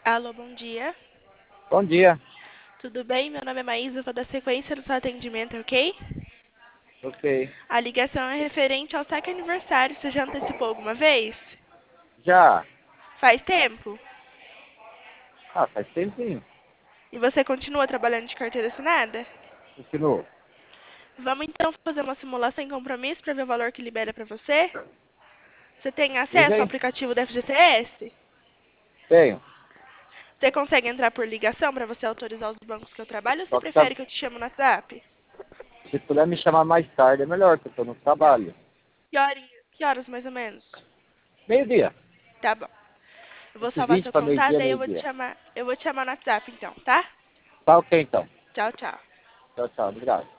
Alô, bom dia. Bom dia. Tudo bem? Meu nome é Maísa, vou dar sequência no seu atendimento, ok? Ok. A ligação é referente ao seu aniversário. Você já antecipou alguma vez? Já. Faz tempo? Faz tempinho. E você continua trabalhando de carteira assinada? Continuo. Vamos então fazer uma simulação sem compromisso para ver o valor que libera para você? Você tem Diga acesso ao aí. aplicativo da FGTS? Tenho. Você consegue entrar por ligação para você autorizar os bancos que eu trabalho ou você Só que tá- prefere que eu te chame no WhatsApp? Se puder me chamar mais tarde é melhor, porque eu tô no trabalho. Que horas mais ou menos? Meio-dia. Tá bom. Eu vou Entre salvar 20 seu para contato meio-dia, e aí meio-dia. eu vou te chamar no WhatsApp então, tá? Tá ok, então. Tchau, tchau. Tchau, tchau. Obrigado.